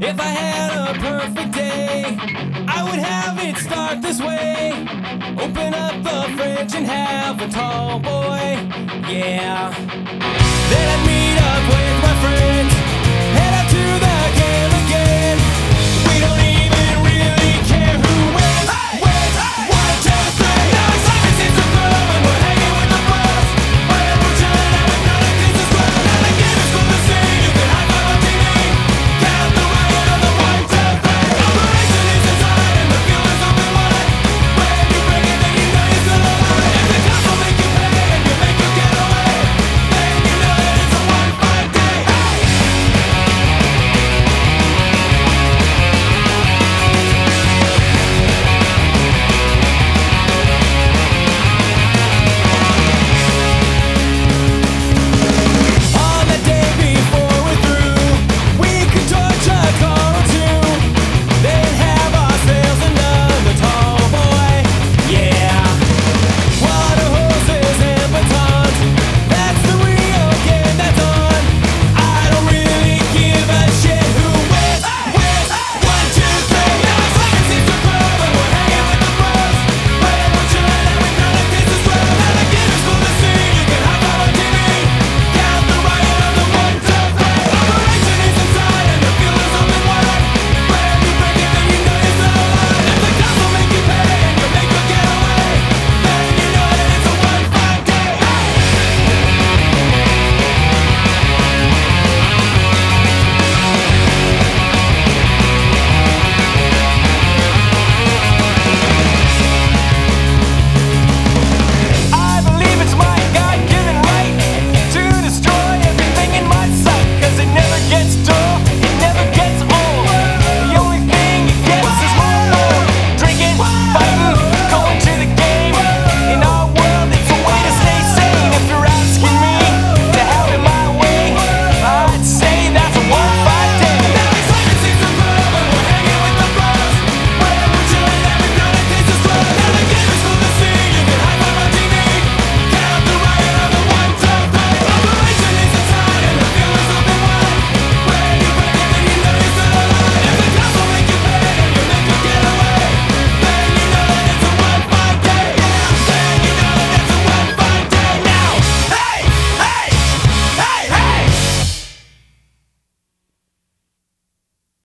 If I had a perfect day, I would have it start this way. Open up the fridge and have a tall boy, yeah. Then I'd meet up with my friends, head out to the game.